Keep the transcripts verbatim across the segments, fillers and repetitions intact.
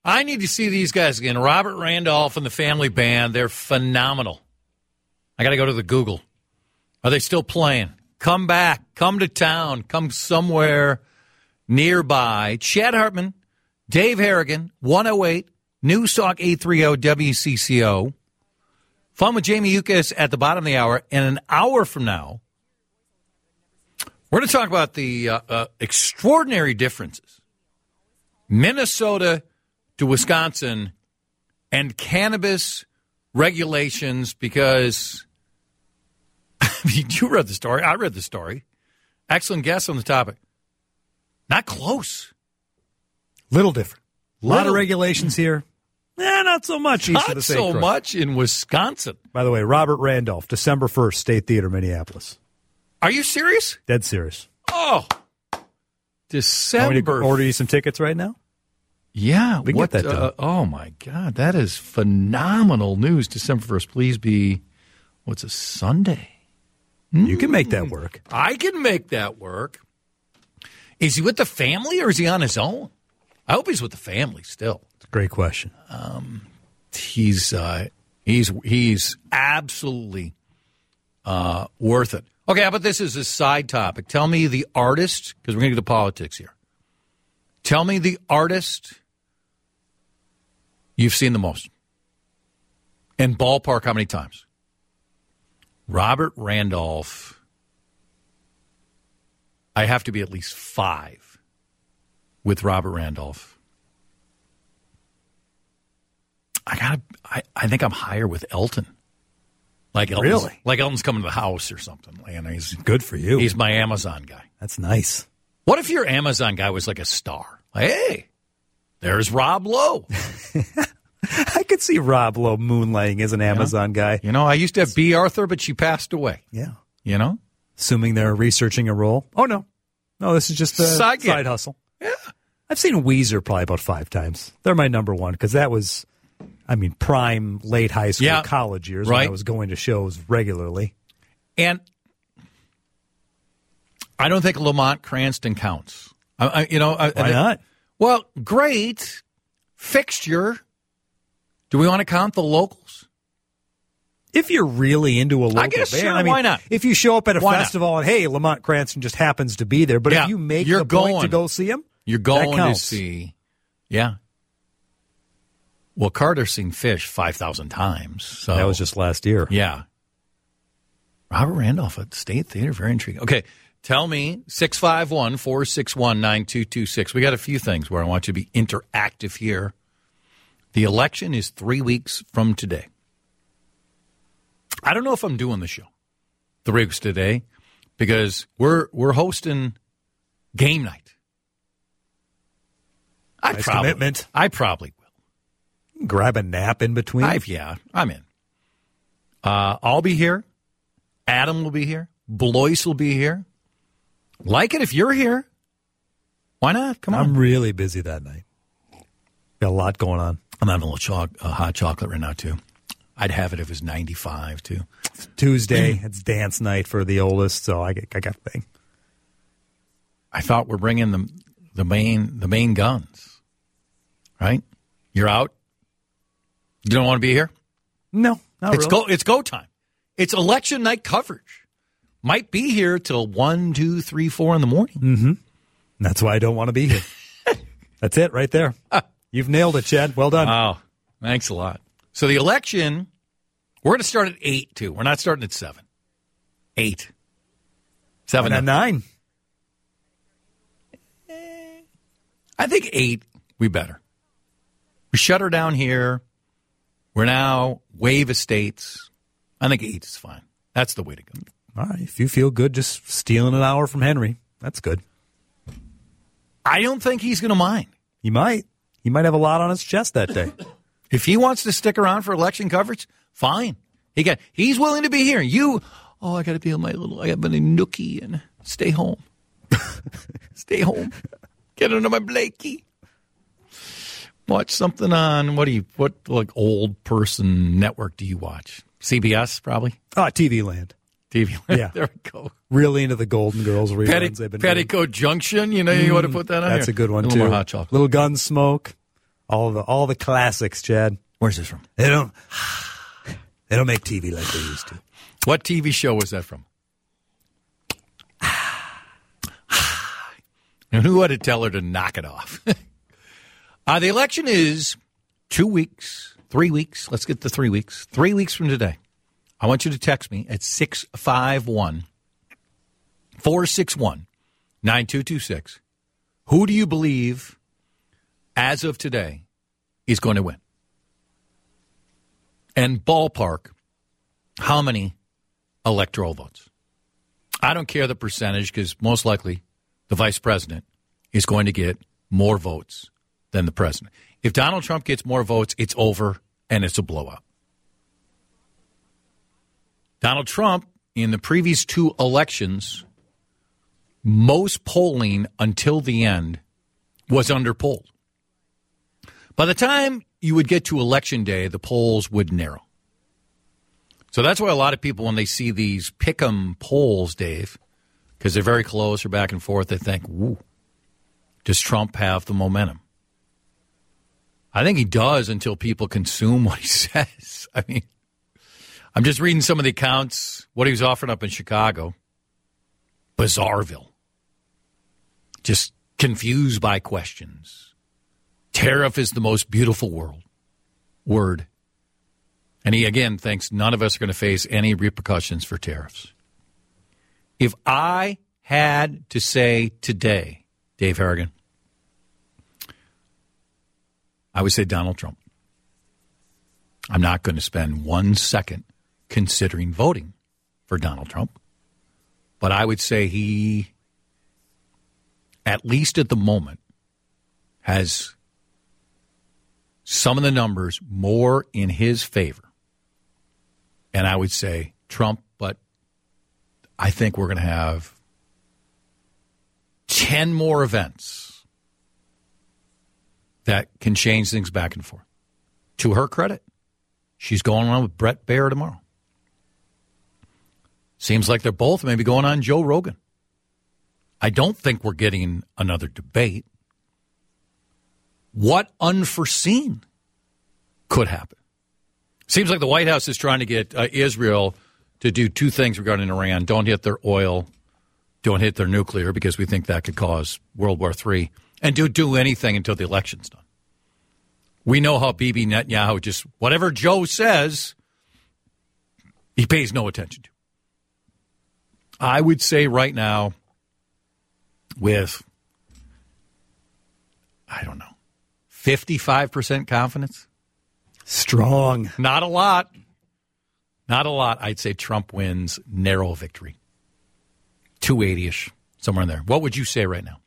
I need to see these guys again. Robert Randolph and the Family Band, they're phenomenal. I got to go to the Google. Are they still playing? Come back. Come to town. Come somewhere nearby. Chad Hartman, Dave Harrigan, one oh eight, News Talk eight thirty W C C O. Fun with Jamie Yuccas at the bottom of the hour. And an hour from now, we're going to talk about the uh, uh, extraordinary differences. Minnesota to Wisconsin and cannabis regulations because, I mean, you read the story. I read the story. Excellent guess on the topic. Not close. Little different. A lot Little. of regulations here. Eh, not so much. East of Not the so Croix. much in Wisconsin. By the way, Robert Randolph, December first, State Theater, Minneapolis. Are you serious? Dead serious. Oh, December. Want me to order you some tickets right now? Yeah. We can what, get that done. uh, oh, my God. That is phenomenal news. December first. Please be, what's a Sunday? You can make that work. I can make that work. Is he with the family or is he on his own? I hope he's with the family still. It's a great question. Um, he's uh, he's he's absolutely uh, worth it. Okay, how about this as a side topic? Tell me the artist, because we're going to get to politics here. Tell me the artist you've seen the most. And ballpark how many times? Robert Randolph. I have to be at least five with Robert Randolph. I got. I, I think I'm higher with Elton. Like Elton's, Really? Like Elton's coming to the house or something. And he's good for you. He's my Amazon guy. That's nice. What if your Amazon guy was like a star? Like, hey, there's Rob Lowe. I could see Rob Lowe moonlighting as an Amazon you know? guy. You know, I used to have B. Arthur, but she passed away. Yeah. You know? Assuming they're researching a role. Oh, no. No, this is just a Side side, gig. hustle. Yeah. I've seen Weezer probably about five times. They're my number one because that was, I mean, prime late high school, Yeah. college years Right. when I was going to shows regularly. And I don't think Lamont Cranston counts. I, I, you know, I, Why I, not? Well, great fixture. Do we want to count the locals? If you're really into a local I guess band, sure, I mean, why not? If you show up at a Why not? festival and hey, Lamont Cranston just happens to be there, but Yeah, if you make you're the point going. to go see him, You're that going to counts. see, yeah. Well, Carter's seen Fish five thousand times. So That was just last year. yeah. Robert Randolph at State Theater, very intriguing. Okay, tell me six five one, four six one, nine two two six. We got a few things where I want you to be interactive here. The election is three weeks from today. I don't know if I'm doing the show three weeks today because we're we're hosting game night. I Nice probably, commitment. I probably will. Grab a nap in between. I've, yeah, I'm in. Uh, I'll be here. Adam will be here. Blois will be here. Like it if you're here. Why not? Come on. I'm really busy that night. Got a lot going on. I'm having a little choc- uh, hot chocolate right now, too. I'd have it if it was ninety-five, too. Tuesday, it's dance night for the oldest, so I, get, I got a thing. I thought we're bringing the, the main the main guns, right? You're out? You don't want to be here? No, not It's really. go. It's go time. It's election night coverage. Might be here till one, two, three, four in the morning. Mm-hmm. That's why I don't want to be here. That's it right there. You've nailed it, Chad. Well done. Wow. Thanks a lot. So the election, we're going to start at eight, too. We're not starting at seven. Eight. Seven. And at nine. I think eight, we better. We shut her down here. We're now Wave Estates. I think eight is fine. That's the way to go. All right. If you feel good just stealing an hour from Henry, that's good. I don't think he's going to mind. He might. He might have a lot on his chest that day. If he wants to stick around for election coverage, fine. He got. He's willing to be here. You, oh, I got to be on my little, I got my nookie and stay home. Stay home. Get under my blankie. Watch something on, what do you, what like old person network do you watch? C B S probably? Oh, T V Land. T V. Yeah. There we go. Really into the Golden Girls reruns Petty, they've been Petticoat Junction, you know, you want to put that on That's here. a good one, a too. little more hot chocolate. Little Gunsmoke. All the all the classics, Chad. Where's this from? They don't they don't make T V like they used to. What T V show was that from? And who had to tell her to knock it off? uh, the election is two weeks, three weeks. Let's get to three weeks. Three weeks from today. I want you to text me at six five one, four six one, nine two two six. Who do you believe, as of today, is going to win? And ballpark, how many electoral votes? I don't care the percentage because most likely the vice president is going to get more votes than the president. If Donald Trump gets more votes, it's over and it's a blowout. Donald Trump, in the previous two elections, most polling until the end was underpolled. By the time you would get to Election Day, the polls would narrow. So that's why a lot of people, when they see these pick-em polls, Dave, because they're very close or back and forth, they think, woo, does Trump have the momentum? I think he does until people consume what he says. I mean, I'm just reading some of the accounts, what he was offering up in Chicago. Bizarreville. Just confused by questions. Tariff is the most beautiful world. Word. And he, again, thinks none of us are going to face any repercussions for tariffs. If I had to say today, Dave Harrigan, I would say Donald Trump. I'm not going to spend one second considering voting for Donald Trump. But I would say he, at least at the moment, has some of the numbers more in his favor. And I would say Trump, but I think we're going to have ten more events that can change things back and forth. To her credit, she's going on with Brett Baer tomorrow. Seems like they're both maybe going on Joe Rogan. I don't think we're getting another debate. What unforeseen could happen? Seems like the White House is trying to get uh, Israel to do two things regarding Iran. Don't hit their oil. Don't hit their nuclear, because we think that could cause World War Three. And do do anything until the election's done. We know how Bibi Netanyahu just, whatever Joe says, he pays no attention to. I would say right now, with, I don't know, fifty-five percent confidence. Strong. Not a lot. Not a lot. I'd say Trump wins, narrow victory. two eighty-ish, somewhere in there. What would you say right now?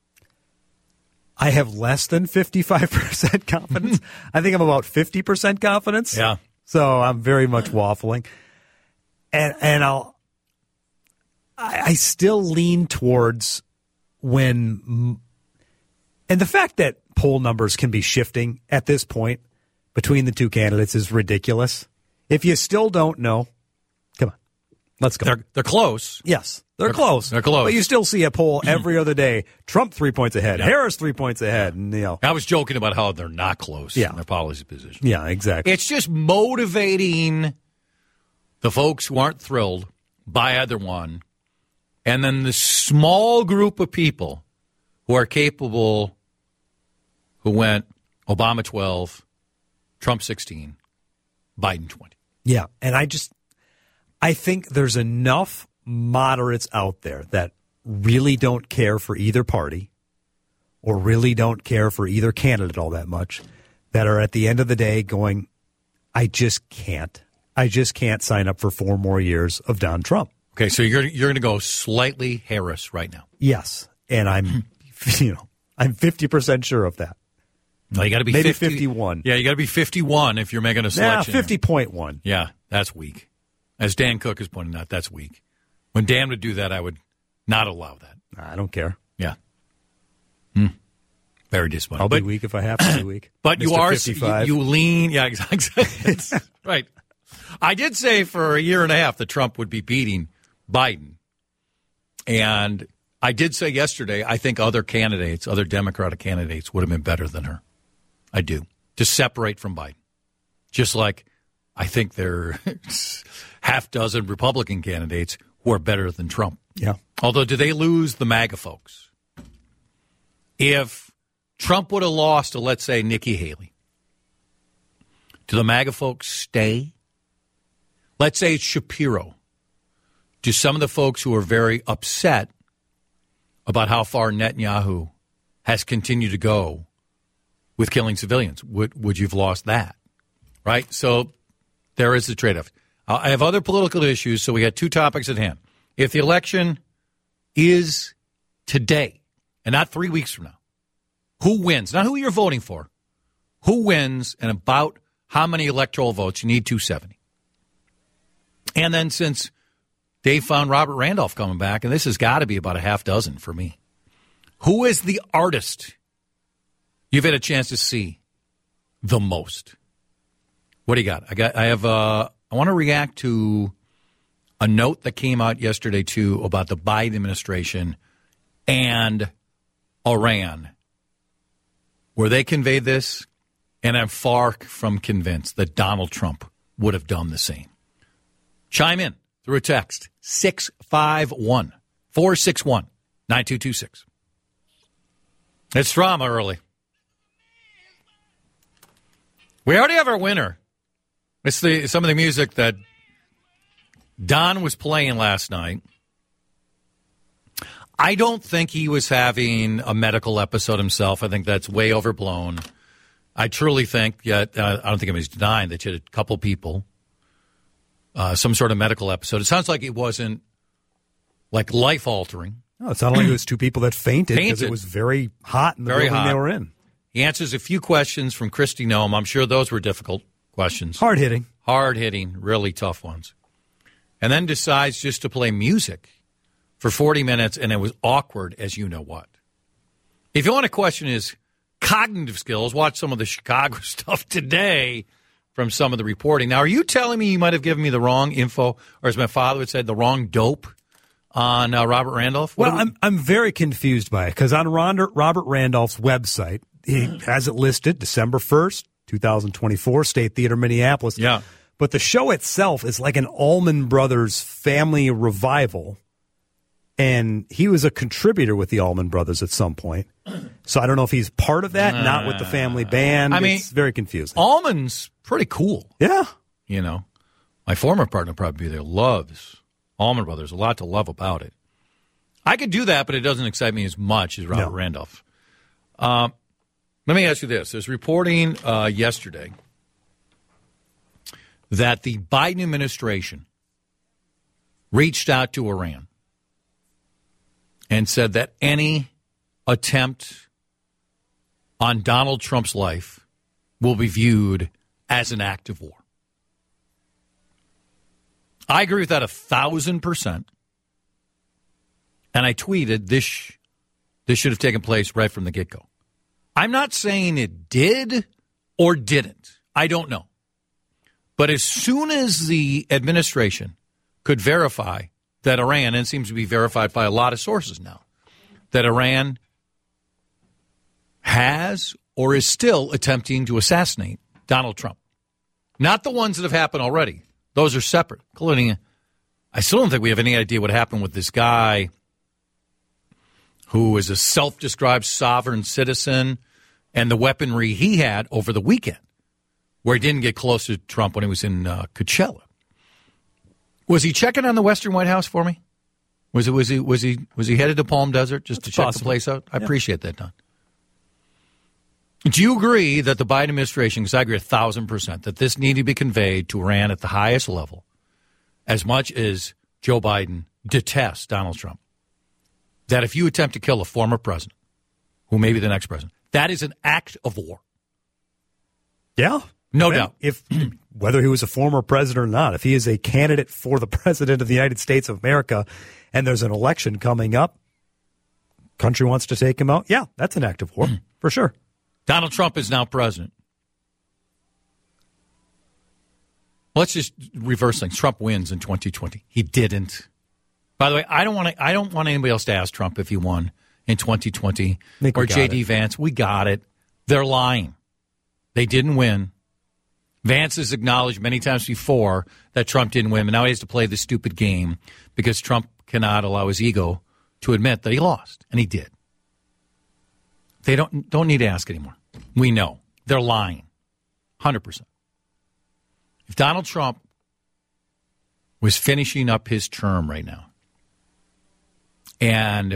I have less than fifty-five percent confidence. I think I'm about fifty percent confidence. Yeah. So I'm very much waffling. And and I'll I, I still lean towards when and the fact that poll numbers can be shifting at this point between the two candidates is ridiculous. If you still don't know, come on. Let's go. They're, they're close. Yes, they're, They're- close. they're close. But you still see a poll every other day. Trump three points ahead. Yeah. Harris three points ahead. And, you know, I was joking about how they're not close Yeah. in their policy position. yeah, exactly. It's just motivating the folks who aren't thrilled by either one, and then the small group of people who are capable, who went Obama twelve, Trump sixteen, Biden twenty. Yeah, and I just I think there's enough moderates out there that really don't care for either party or really don't care for either candidate all that much that are at the end of the day going, I just can't. I just can't sign up for four more years of Donald Trump. Okay, so you're you're going to go slightly Harris right now. Yes, and I'm you know, I'm fifty percent sure of that. No, you got to be Maybe fifty, fifty-one. Yeah, you got to be fifty-one if you're making a Yeah, selection. fifty point one. Yeah, that's weak. As Dan Cook is pointing out, that's weak. When Dan would do that, I would not allow that. I don't care. Yeah. Hmm. Very disappointing. I'll but, be weak if I have to be weak. But you Mister are fifty-five. you, you lean. Yeah, exactly. Right. I did say for a year and a half that Trump would be beating Biden. And I did say yesterday, I think other candidates, other Democratic candidates would have been better than her. I do. To separate from Biden. Just like I think there are half dozen Republican candidates who are better than Trump. Yeah. Although, do they lose the MAGA folks? If Trump would have lost to, let's say, Nikki Haley, do the MAGA folks stay? Let's say it's Shapiro. Do some of the folks who are very upset about how far Netanyahu has continued to go with killing civilians, would would you've lost that? Right? So there is the trade-off. Uh, I have other political issues, so we got two topics at hand. If the election is today and not three weeks from now, who wins? Not who you're voting for. Who wins and about how many electoral votes? You need two seventy. And then since they found Robert Randolph coming back, and this has got to be about a half dozen for me, who is the artist you've had a chance to see the most? What do you got? I got. I have. Uh, I want to react to a note that came out yesterday too about the Biden administration and Iran, where they conveyed this, and I'm far from convinced that Donald Trump would have done the same. Chime in through a text, six five one, four six one, nine two two six. It's drama early. We already have our winner. It's the some of the music that Don was playing last night. I don't think he was having a medical episode himself. I think that's way overblown. I truly think, yet uh, I don't think anybody's denying that you had a couple people, uh, some sort of medical episode. It sounds like it wasn't like life-altering. No, it sounded like it was two people that fainted because Fainted. it was very hot in the Very building hot. they were in. He answers a few questions from Kristi Noem. I'm sure those were difficult questions. Hard hitting. Hard-hitting, really tough ones. And then decides just to play music for forty minutes, and it was awkward as you know what. If you want to question his cognitive skills, watch some of the Chicago stuff today from some of the reporting. Now, are you telling me you might have given me the wrong info, or as my father would say, the wrong dope on uh, Robert Randolph? What Well, we- I'm I'm very confused by it because on Ron- Robert Randolph's website, he has it listed December first, twenty twenty-four, State Theater, Minneapolis. Yeah. But the show itself is like an Allman Brothers family revival. And he was a contributor with the Allman Brothers at some point. So I don't know if he's part of that, not with the family band. I mean, it's very confusing. Allman's pretty cool. Yeah. You know, my former partner probably there loves Allman Brothers. A lot to love about it. I could do that, but it doesn't excite me as much as Robert No. Randolph. Um, let me ask you this. There's reporting uh, yesterday that the Biden administration reached out to Iran and said that any attempt on Donald Trump's life will be viewed as an act of war. I agree with that a thousand percent. And I tweeted this, this should have taken place right from the get-go. I'm not saying it did or didn't. I don't know. But as soon as the administration could verify that Iran, and it seems to be verified by a lot of sources now, that Iran has or is still attempting to assassinate Donald Trump. Not the ones that have happened already. Those are separate, including, I still don't think we have any idea what happened with this guy who is a self-described sovereign citizen and the weaponry he had over the weekend, where he didn't get close to Trump when he was in uh, Coachella. Was he checking on the Western White House for me? Was it was he was he was he headed to Palm Desert just That's to check possible. the place out? I Yeah. appreciate that, Don. Do you agree that the Biden administration, because I agree a thousand percent, that this needed to be conveyed to Iran at the highest level, as much as Joe Biden detests Donald Trump, that if you attempt to kill a former president, who may be the next president, that is an act of war? Yeah. No And doubt. If whether he was a former president or not, if he is a candidate for the president of the United States of America and there's an election coming up, country wants to take him out, yeah, that's an act of war, for sure. Donald Trump is now president. Let's just reverse things. Trump wins in twenty twenty. He didn't. By the way, I don't want to. I don't want anybody else to ask Trump if he won in twenty twenty Think we or got J D it. Vance. We got it. They're lying. They didn't win. Vance has acknowledged many times before that Trump didn't win, but now he has to play this stupid game because Trump cannot allow his ego to admit that he lost, and he did. They don't don't need to ask anymore. We know. They're lying. one hundred percent. If Donald Trump was finishing up his term right now, and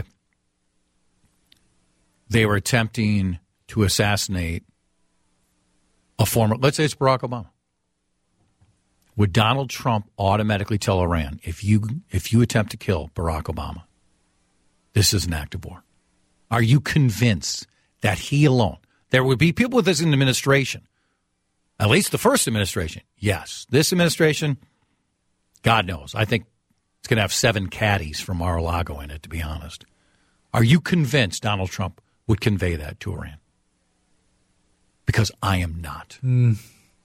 they were attempting to assassinate a former, let's say it's Barack Obama, would Donald Trump automatically tell Iran, if you if you attempt to kill Barack Obama, this is an act of war? Are you convinced that he alone, there would be people with this administration, at least the first administration, yes. This administration, God knows. I think it's going to have seven caddies from Mar-a-Lago in it, to be honest. Are you convinced Donald Trump would convey that to Iran? Because I am not. Mm.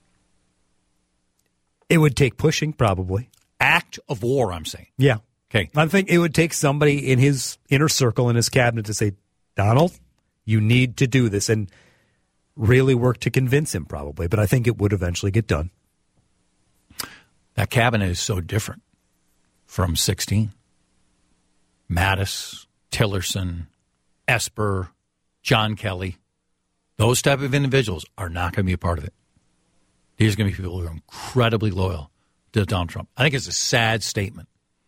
It would take pushing, probably. Act of war, I'm saying. Yeah. Okay. I think it would take somebody in his inner circle, in his cabinet, to say, Donald, you need to do this, and really work to convince him, probably. But I think it would eventually get done. That cabinet is so different from sixteen. Mattis, Tillerson, Esper, John Kelly. Those type of individuals are not going to be a part of it. These are going to be people who are incredibly loyal to Donald Trump. I think it's a sad statement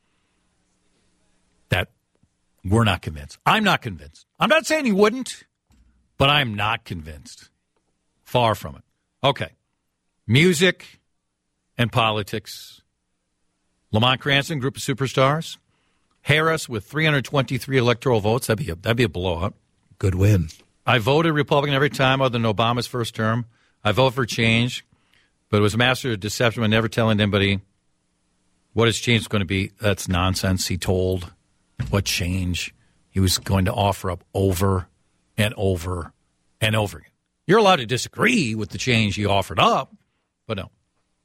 that we're not convinced. I'm not convinced. I'm not saying he wouldn't, but I'm not convinced. Far from it. Okay. Music and politics. Lamont Cranston, group of superstars. Harris with three hundred twenty-three electoral votes. That'd be a, that'd be a blowout. Good win. I voted Republican every time other than Obama's first term. I vote for change, but it was a master of deception by never telling anybody what his change was going to be. That's nonsense. He told what change he was going to offer up over and over and over again. You're allowed to disagree with the change he offered up, but no.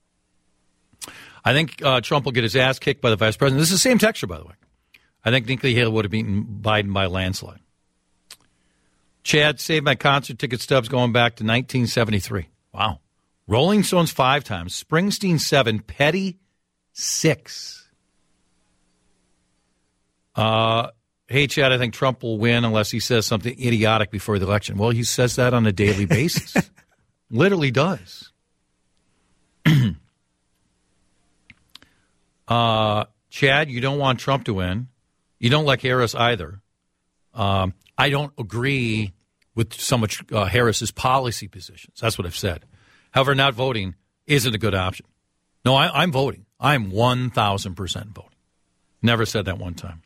I think uh, Trump will get his ass kicked by the vice president. This is the same texture, by the way. I think Nikki Haley would have beaten Biden by a landslide. Chad saved my concert ticket stubs going back to nineteen seventy-three. Wow. Rolling Stones five times. Springsteen seven. Petty six. Uh, hey, Chad, I think Trump will win unless he says something idiotic before the election. Well, he says that on a daily basis. Literally does. uh, Chad, you don't want Trump to win. You don't like Harris either. Um, I don't agree with so much uh, Harris's policy positions. That's what I've said. However, not voting isn't a good option. No, I, I'm voting. I'm one thousand percent voting. Never said that one time.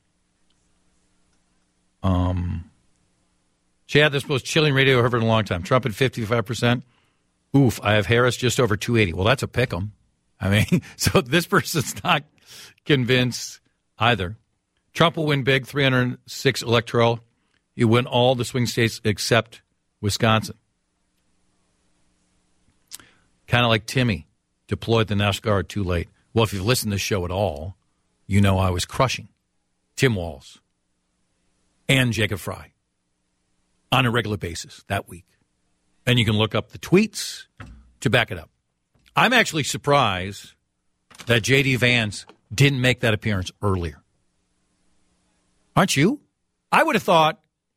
Um, Chad, this most chilling radio I've heard in a long time. Trump at fifty-five percent. Oof, I have Harris just over two eighty. Well, that's a pick 'em. I mean, so this person's not convinced either. Trump will win big, three hundred six electoral. You win all the swing states except Wisconsin. Kind of like Timmy, deployed the National Guard too late. Well, if you've listened to the show at all, you know I was crushing Tim Walz and Jacob Fry on a regular basis that week. And you can look up the tweets to back it up. I'm actually surprised that J D. Vance didn't make that appearance earlier. Aren't you? I would have thought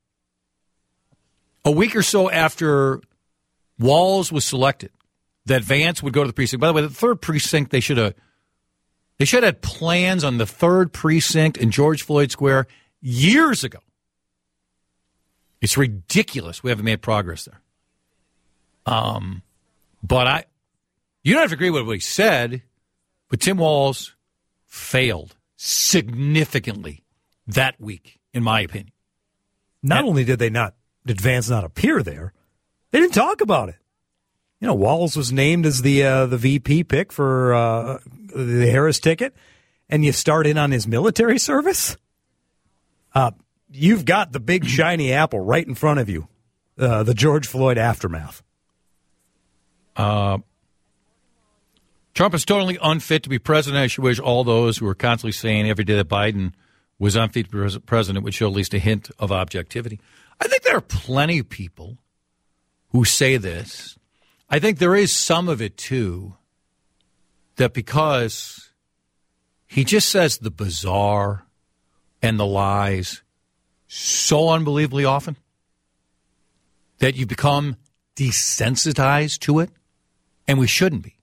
a week or so after Walz was selected that Vance would go to the precinct. By the way, the third precinct, they should have they should have had plans on the third precinct in George Floyd Square years ago. It's ridiculous. We haven't made progress there. Um, but I, you don't have to agree with what he said, but Tim Walz failed significantly that week, in my opinion. Not and, only did they not, did Vance not appear there, they didn't talk about it. You know, Walz was named as the uh, the V P pick for uh, the Harris ticket, and you start in on his military service. Uh, you've got the big shiny apple right in front of you, uh, the George Floyd aftermath. Uh, Trump is totally unfit to be president. I should wish all those who are constantly saying every day that Biden was unfit to be president would show at least a hint of objectivity. I think there are plenty of people who say this. I think there is some of it, too, that because he just says the bizarre and the lies so unbelievably often that you become desensitized to it, and we shouldn't be.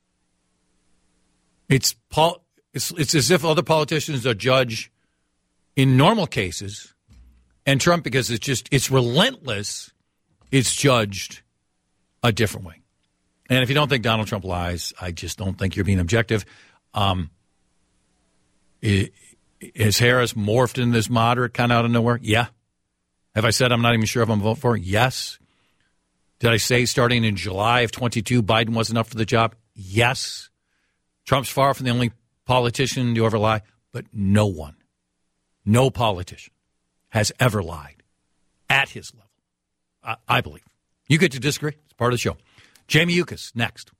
It's pol- it's, it's as if other politicians are judged in normal cases, and Trump, because it's just, it's relentless, it's judged a different way. And if you don't think Donald Trump lies, I just don't think you're being objective. Um, it, Has Harris morphed into this moderate kind of out of nowhere? Yeah. Have I said I'm not even sure if I'm voting for her? Yes. Did I say starting in July of twenty-two, Biden wasn't up for the job? Yes. Trump's far from the only politician to ever lie, but no one, no politician has ever lied at his level, I, I believe. You get to disagree. It's part of the show. Jamie Yuccas, next.